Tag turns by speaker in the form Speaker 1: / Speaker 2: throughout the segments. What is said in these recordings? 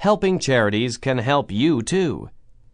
Speaker 1: helping charities can help you too.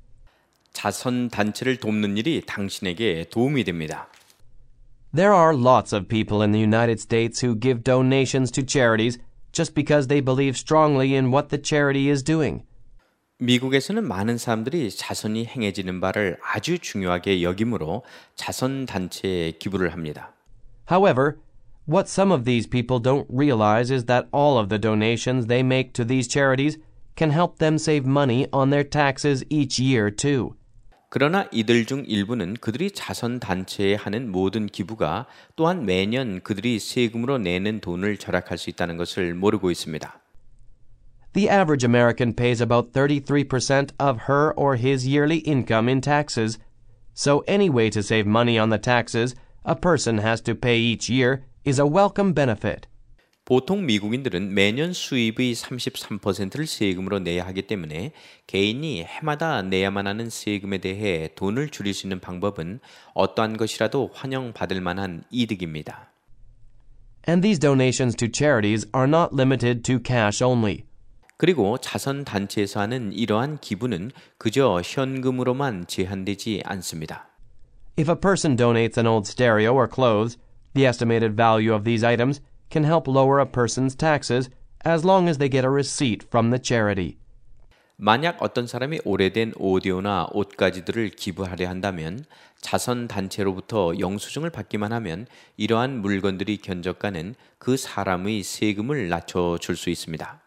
Speaker 2: 자선단체를 돕는 일이 당신에게 도움이 됩니다.
Speaker 1: There are lots of people in the United States who give donations to charities just because they believe strongly in what the charity is doing.
Speaker 2: 미국에서는 많은 사람들이 자선이 행해지는 바를 아주 중요하게 여기므로 자선단체에 기부를 합니다.
Speaker 1: However, what some of these people don't realize is that all of the donations they make to these charities can help them save money on their taxes each year too.
Speaker 2: 그러나 이들 중 일부는 그들이 자선단체에 하는 모든 기부가 또한 매년 그들이 세금으로 내는 돈을 절약할 수 있다는 것을 모르고 있습니다.
Speaker 1: The average American pays about 33% of her or his yearly income in taxes, so any way to save money on the taxes a person has to pay each year is a welcome benefit.
Speaker 2: 보통 미국인들은 매년 수입의 33%를 세금으로 내야 하기 때문에 개인이 해마다 내야만 하는 세금에 대해 돈을 줄일 수 있는 방법은 어떠한 것이라도 환영받을 만한 이득입니다.
Speaker 1: And these donations to charities are not limited to cash only.
Speaker 2: 그리고 자선단체에서 하는 이러한 기부는 그저 현금으로만 제한되지 않습니다.
Speaker 1: If a person donates an old stereo or clothes, the estimated value of these items can help lower a person's taxes as long as they get a receipt from the charity.
Speaker 2: 만약 어떤 사람이 오래된 오디오나 옷가지들을 기부하려 한다면 자선단체로부터 영수증을 받기만 하면 이러한 물건들이 견적가는 그 사람의 세금을 낮춰줄 수 있습니다.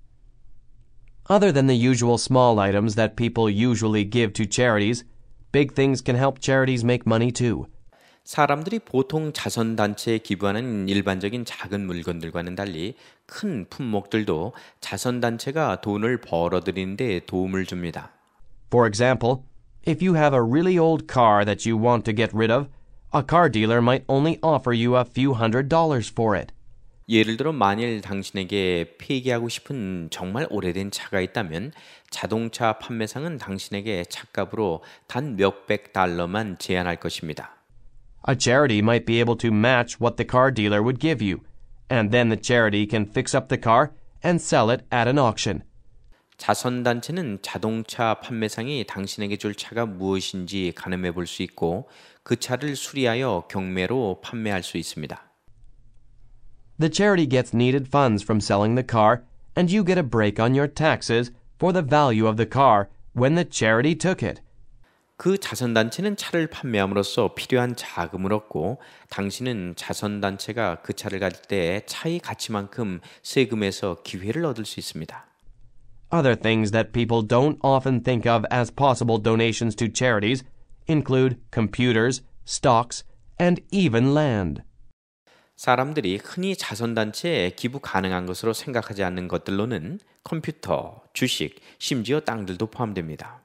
Speaker 1: Other than the usual small items that people usually give to charities, big things can help charities make money too.
Speaker 2: 사람들이 보통 자선단체에 기부하는 일반적인 작은 물건들과는 달리 큰 품목들도 자선단체가 돈을 벌어들이는 데 도움을 줍니다.
Speaker 1: For example, if you have a really old car that you want to get rid of, a car dealer might only offer you a few $100s for it.
Speaker 2: 예를 들어 만일 당신에게 폐기하고 싶은 정말 오래된 차가 있다면 자동차 판매상은 당신에게 차값으로 단 몇백 달러만 제한할 것입니다.
Speaker 1: A charity might be able to match what the car dealer would give you, and then the charity can fix up the car and sell it at an auction.
Speaker 2: 자선단체는 자동차 판매상이 당신에게 줄 차가 무엇인지 가늠해 볼 수 있고 그 차를 수리하여 경매로 판매할 수 있습니다.
Speaker 1: The charity gets needed funds from selling the car, and you get a break on your taxes for the value of the car when the charity took it.
Speaker 2: 그 자선단체는 차를 판매함으로써 필요한 자금을 얻고 당신은 자선단체가 그 차를 가질 때 차의 가치만큼 세금에서 기회를 얻을 수 있습니다.
Speaker 1: Other things that people don't often think of as possible donations to charities include computers, stocks, and even land.
Speaker 2: 사람들이 흔히 자선단체에 기부 가능한 것으로 생각하지 않는 것들로는 컴퓨터, 주식, 심지어 땅들도 포함됩니다.